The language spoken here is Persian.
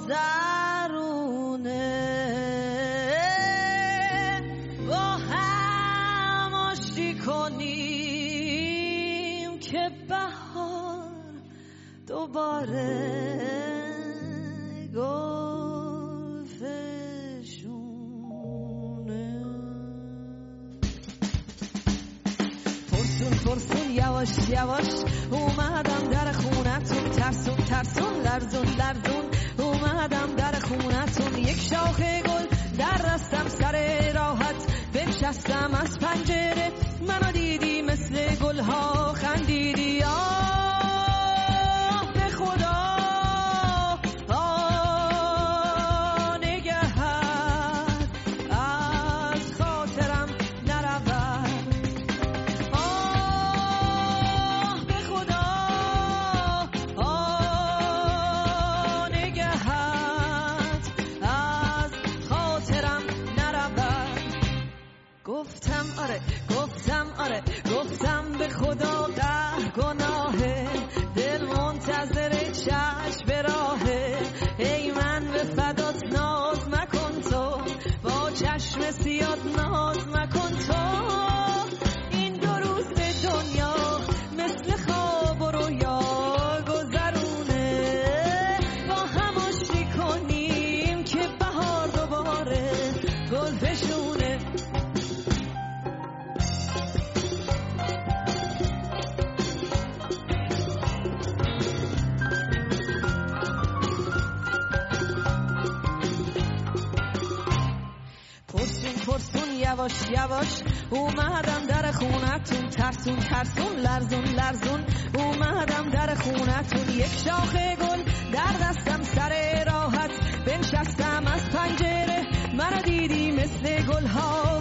گذرونه، با هم آشتی کنیم که بهار دوباره گلفشونه. پرسون یواش یواش اومدم در خونتون، ترسون ترسون لرزون لرزون اومدم در خونتون. یک شاخه گل در دستم سر راحت بنشستم از پنجره، منو دیدی مثل گلها خندیدی. آه به خدا نگهت از خاطرم نرود. آه به خدا نگهت از خاطرم نرود. گفتم آره گفتم به خدا قهر گناهه، دل منتظر چشم به راهه. ای من به فدات ناز مکن تو، با چشم سیاد ناز مکن تو. این دو روز دنیا مثل خواب و رویا گذرونه، با هم آشتی کنیم که بهار دوباره گلفشونه. پرسون یواش یواش اومدم در خونتون، ترسون ترسون لرزون لرزون اومدم در خونتون. یک شاخه گل در دستم سر راحت بنشستم از پنجره، منو دیدی مثل گلها